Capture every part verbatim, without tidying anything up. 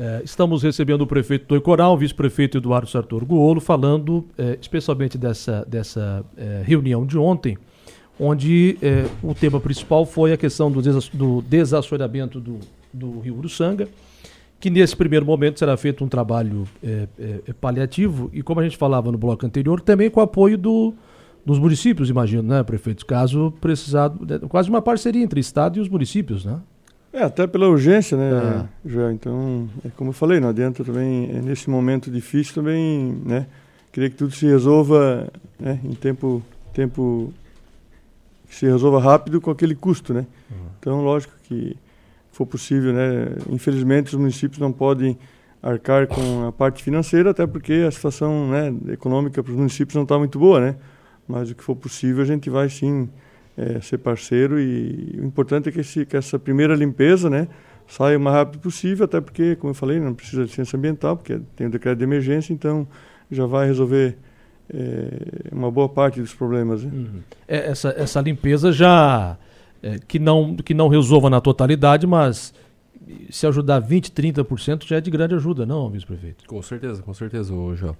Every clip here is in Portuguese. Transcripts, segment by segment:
É, estamos recebendo o prefeito Toicoral, o vice-prefeito Eduardo Sartor Guolo, falando é, especialmente dessa, dessa é, reunião de ontem, onde é, o tema principal foi a questão do, desa- do desassoreamento do, do Rio Uruçanga, que nesse primeiro momento será feito um trabalho é, é, paliativo e, como a gente falava no bloco anterior, também com o apoio do, dos municípios, imagino, né, prefeito? Caso precisar, quase uma parceria entre o Estado e os municípios, né? É, até pela urgência, né, é. Joel? Então, é como eu falei, não adianta também, é, nesse momento difícil também, né, querer que tudo se resolva, né, em tempo, tempo que se resolva rápido com aquele custo, né? Uhum. Então, lógico que for possível, né, infelizmente os municípios não podem arcar com a parte financeira, até porque a situação, né, econômica para os municípios não está muito boa, né? Mas o que for possível a gente vai sim É, ser parceiro, e o importante é que, esse, que essa primeira limpeza, né, saia o mais rápido possível, até porque, como eu falei, não precisa de licença ambiental, porque tem o decreto de emergência, então já vai resolver é, uma boa parte dos problemas. Né? Uhum. É, essa, essa limpeza já, é, que, não, que não resolva na totalidade, mas se ajudar vinte, trinta por cento já é de grande ajuda, não, vice-prefeito? Com certeza, com certeza, João.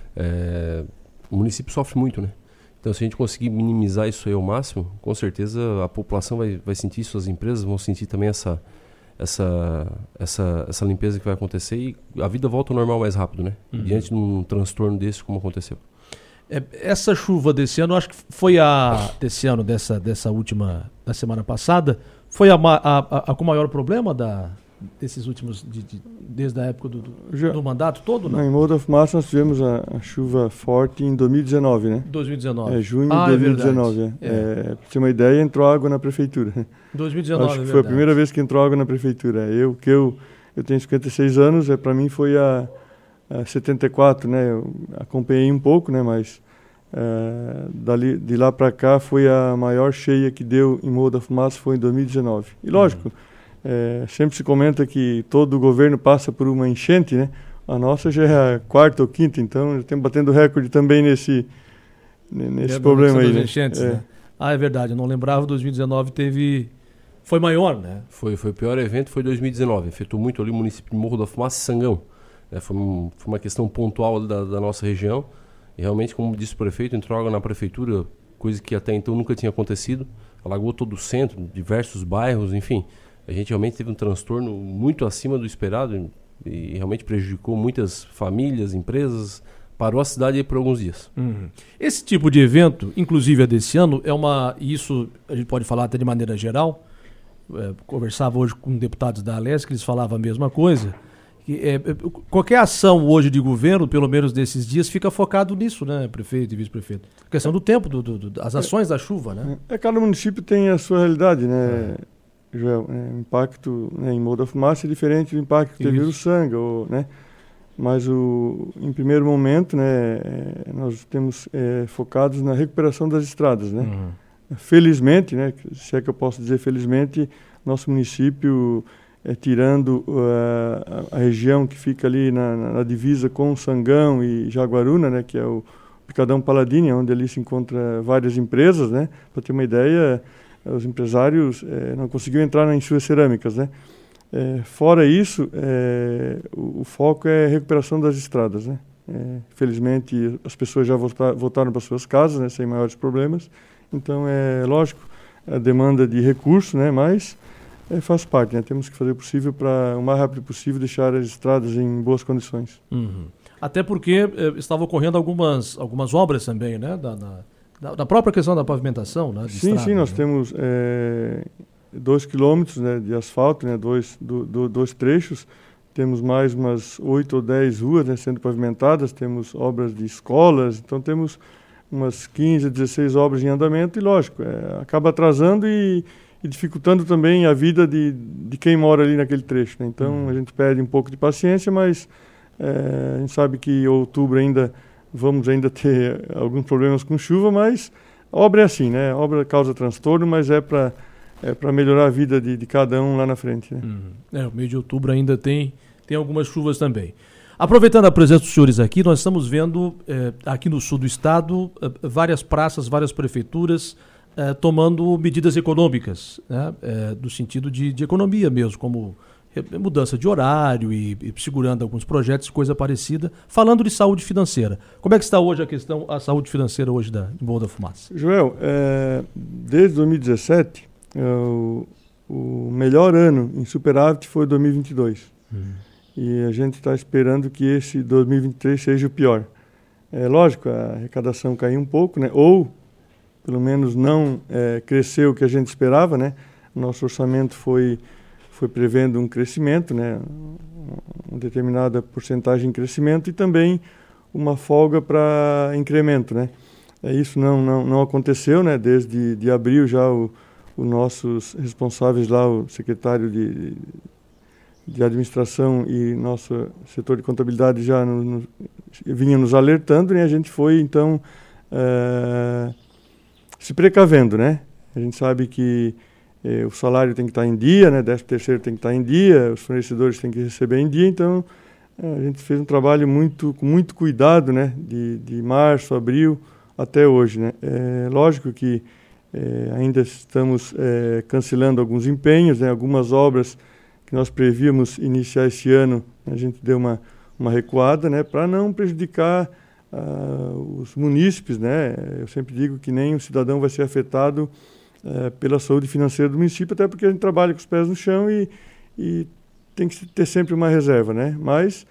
É, o município sofre muito, né? Então, se a gente conseguir minimizar isso aí ao máximo, com certeza a população vai, vai sentir isso, as empresas vão sentir também essa, essa, essa, essa limpeza que vai acontecer e a vida volta ao normal mais rápido, né? Uhum. Diante de um transtorno desse como aconteceu. É, essa chuva desse ano, acho que foi a desse ano, dessa, dessa última, da semana passada, foi a, a, a, a com maior problema da, desses últimos, de, de, desde a época do, do, Já, do mandato todo? Não? Em Morro da Fumaça nós tivemos a, a chuva forte em dois mil e dezenove, né? dois mil e dezenove. É, junho ah, de dois mil e dezenove. É é. É, pra você ter uma ideia, entrou água na prefeitura. dois mil e dezenove, Acho que é foi verdade. a primeira vez que entrou água na prefeitura. Eu, que eu, eu tenho cinquenta e seis anos, é, para mim foi a, a setenta e quatro, né? Eu acompanhei um pouco, né? Mas é, dali, de lá para cá foi a maior cheia que deu em Morro da Fumaça, foi em dois mil e dezenove. E lógico, uhum. É, sempre se comenta que todo governo passa por uma enchente, né? A nossa já é a quarta ou quinta, então já estamos batendo recorde também nesse, nesse problema aí. Né? Enchentes, é. Né? Ah, é verdade, eu não lembrava, dois mil e dezenove teve... Foi maior, né? Foi, foi o pior evento, foi dois mil e dezenove. Afetou muito ali o município de Morro da Fumaça e Sangão. É, foi, um, foi uma questão pontual da, da nossa região. E realmente, como disse o prefeito, entrou água na prefeitura, coisa que até então nunca tinha acontecido. Alagou todo o centro, diversos bairros, enfim... A gente realmente teve um transtorno muito acima do esperado e realmente prejudicou muitas famílias, empresas, parou a cidade aí por alguns dias. Uhum. Esse tipo de evento, inclusive a desse ano, é uma, isso a gente pode falar até de maneira geral, é, conversava hoje com deputados da Alesc, eles falavam a mesma coisa, que é, qualquer ação hoje de governo, pelo menos desses dias, fica focado nisso, né, prefeito e vice-prefeito? A questão do tempo, do, do, do, das ações é, da chuva, né? É, cada município tem a sua realidade, né? É. Joel, é, o impacto, né, em Morro da Fumaça é diferente do impacto que teve no Uruçanga, ou, né? Mas o, em primeiro momento, né, é, nós temos é, focados na recuperação das estradas, né? Uhum. Felizmente, né, se é que eu posso dizer felizmente, nosso município, é, tirando uh, a, a região que fica ali na, na, na divisa com Sangão e Jaguaruna, né, que é o Picadão Paladini, onde ali se encontra várias empresas, né? Para ter uma ideia, os empresários eh, não conseguiram entrar em suas cerâmicas, né? Eh, fora isso, eh, o, o foco é a recuperação das estradas, né? Eh, felizmente, as pessoas já voltar, voltaram para suas casas, né, sem maiores problemas. Então, é lógico, a demanda de recursos, né, mas eh, faz parte, né? Temos que fazer o possível para, o mais rápido possível, deixar as estradas em boas condições. Uhum. Até porque eh, estavam ocorrendo algumas, algumas obras também, né? Da, da... Da, da própria questão da pavimentação, né? De sim, estrada, sim, nós né? temos é, dois quilômetros, né, de asfalto, né, dois, do, do, dois trechos, temos mais umas oito ou dez ruas, né, sendo pavimentadas, temos obras de escolas, então temos umas quinze, dezesseis obras em andamento e, lógico, é, acaba atrasando e, e dificultando também a vida de, de quem mora ali naquele trecho, né? Então uhum. a gente pede um pouco de paciência, mas é, a gente sabe que em outubro ainda vamos ainda ter alguns problemas com chuva, mas a obra é assim, né? A obra causa transtorno, mas é para é para melhorar a vida de, de cada um lá na frente, né? Uhum. É, o mês de outubro ainda tem, tem algumas chuvas também. Aproveitando a presença dos senhores aqui, nós estamos vendo eh, aqui no sul do estado eh, várias praças, várias prefeituras eh, tomando medidas econômicas, né? Eh, no sentido de, de economia mesmo, como mudança de horário e, e segurando alguns projetos, coisa parecida. Falando de saúde financeira, como é que está hoje a questão, a saúde financeira hoje da, de Morro da Fumaça? Joel, é, desde dois mil e dezessete, é, o, o melhor ano em superávit foi dois mil e vinte e dois. Hum. E a gente está esperando que esse dois mil e vinte e três seja o pior. É lógico, a arrecadação caiu um pouco, né? Ou, pelo menos, não é, cresceu o que a gente esperava, né? Nosso orçamento foi, foi prevendo um crescimento, né? Uma determinada porcentagem de crescimento e também uma folga para incremento, né? É, isso não, não, não aconteceu, né? Desde de abril já o, os nossos responsáveis lá, o secretário de, de administração e nosso setor de contabilidade já no, no, vinha nos alertando, né? A gente foi, então, é, se precavendo, né? A gente sabe que eh, o salário tem que estar em dia, né? décimo terceiro tem que estar em dia, os fornecedores têm que receber em dia, então eh, a gente fez um trabalho muito, com muito cuidado, né? De, de março, abril até hoje, né? É lógico que eh, ainda estamos eh, cancelando alguns empenhos, né? Algumas obras que nós prevíamos iniciar esse ano, a gente deu uma, uma recuada, né? Para não prejudicar Uh, os munícipes, né? Eu sempre digo que nem o cidadão vai ser afetado uh, pela saúde financeira do município, até porque a gente trabalha com os pés no chão e, e tem que ter sempre uma reserva, né? Mas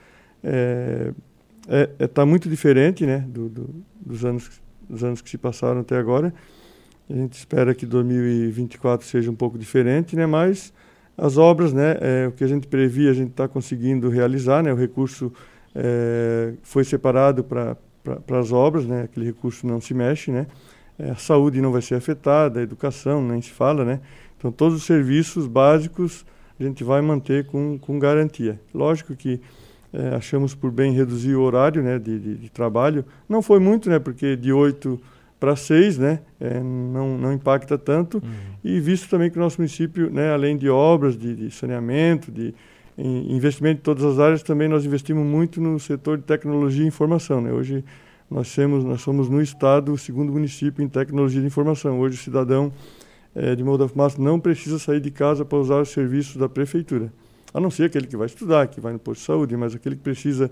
é, é, é, tá muito diferente, né? Do, do, dos, anos, dos anos que se passaram até agora. A gente espera que dois mil e vinte e quatro seja um pouco diferente, né? Mas as obras, né? É, o que a gente previa, a gente está conseguindo realizar, né? O recurso é, foi separado para para as obras, né? Aquele recurso não se mexe, né? É, a saúde não vai ser afetada, a educação nem se fala, né? Então todos os serviços básicos a gente vai manter com, com garantia. Lógico que é, achamos por bem reduzir o horário, né? de, de, de trabalho. Não foi muito, né? Porque de oito para seis, né? É, não, não impacta tanto. Uhum. E visto também que o nosso município, né? Além de obras, de, de saneamento, de em investimento em todas as áreas, também nós investimos muito no setor de tecnologia e informação, né? Hoje nós, temos, nós somos no estado o segundo município em tecnologia de informação. Hoje o cidadão é, de Morro da Fumaça não precisa sair de casa para usar os serviços da prefeitura, a não ser aquele que vai estudar, que vai no posto de saúde, mas aquele que precisa,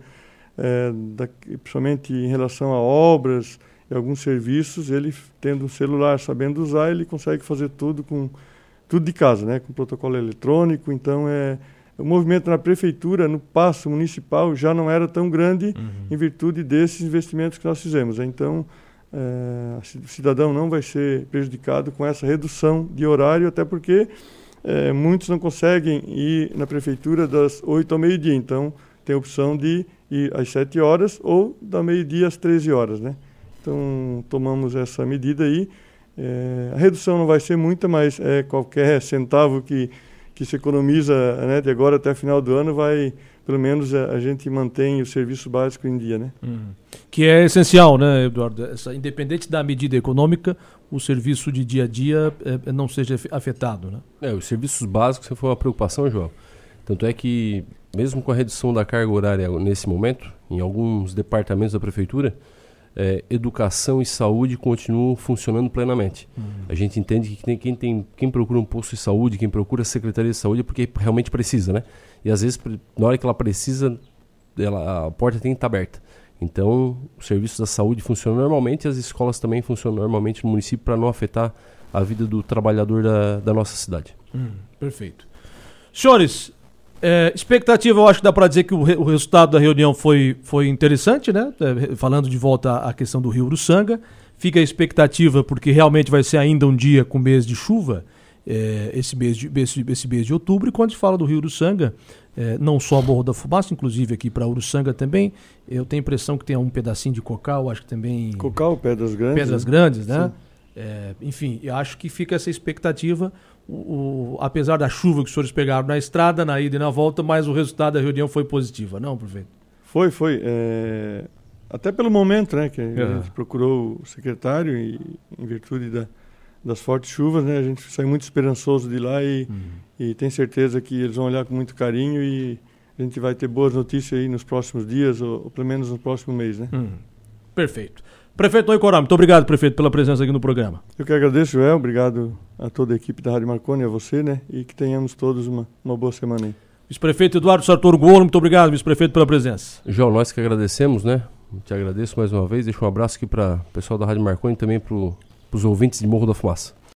é, da, principalmente em relação a obras e alguns serviços, ele tendo um celular, sabendo usar, ele consegue fazer tudo com tudo de casa, né? Com protocolo eletrônico. Então é o movimento na prefeitura, no passo municipal, já não era tão grande uhum. em virtude desses investimentos que nós fizemos. Então, é, o cidadão não vai ser prejudicado com essa redução de horário, até porque é, muitos não conseguem ir na prefeitura das oito ao meio-dia. Então, tem a opção de ir às sete horas ou da meio-dia às treze horas, né? Então, tomamos essa medida aí. É, a redução não vai ser muita, mas é, qualquer centavo que que se economiza, né, de agora até o final do ano, vai, pelo menos, a, a gente mantém o serviço básico em dia, né? Hum. Que é essencial, né, Eduardo? Essa, independente da medida econômica, o serviço de dia a dia é, não seja afetado, né? É, os serviços básicos foi uma preocupação, João. Tanto é que, mesmo com a redução da carga horária nesse momento, em alguns departamentos da prefeitura, É, educação e saúde continuam funcionando plenamente. Uhum. A gente entende que tem, quem, tem, quem procura um posto de saúde, quem procura a Secretaria de Saúde é porque realmente precisa, né? E às vezes, na hora que ela precisa, ela, a porta tem que estar aberta. Então, os serviços da saúde funcionam normalmente e as escolas também funcionam normalmente no município para não afetar a vida do trabalhador da, da nossa cidade. Hum, perfeito. Senhores, É, expectativa, eu acho que dá para dizer que o, re, o resultado da reunião foi, foi interessante, né? É, falando de volta à questão do Rio Uruçanga. Fica a expectativa, porque realmente vai ser ainda um dia com mês de chuva, é, esse, mês de, esse, esse mês de outubro. E quando a gente fala do Rio Uruçanga, é, não só Morro da Fumaça, inclusive aqui para Uruçanga também, eu tenho a impressão que tem um pedacinho de Cocal, acho que também... Cocal, Pedras Grandes. Pedras Grandes, né? É, enfim, eu acho que fica essa expectativa... O, o, apesar da chuva que os senhores pegaram na estrada, na ida e na volta, mas o resultado da reunião foi positivo, não, prefeito? Foi, foi. É, até pelo momento, né, que a é. gente procurou o secretário e em virtude da, das fortes chuvas, né, a gente saiu muito esperançoso de lá e, uhum. e tem certeza que eles vão olhar com muito carinho e a gente vai ter boas notícias aí nos próximos dias, ou, ou pelo menos no próximo mês, né? Uhum. Perfeito. Prefeito Noe Coral, muito obrigado, prefeito, pela presença aqui no programa. Eu que agradeço, Joel, obrigado a toda a equipe da Rádio Marconi, a você, né, e que tenhamos todos uma, uma boa semana aí. Vice-prefeito Eduardo Sartor Guolo, muito obrigado, vice-prefeito, pela presença. João, nós que agradecemos, né? Te agradeço mais uma vez. Deixa um abraço aqui para o pessoal da Rádio Marconi e também para os ouvintes de Morro da Fumaça.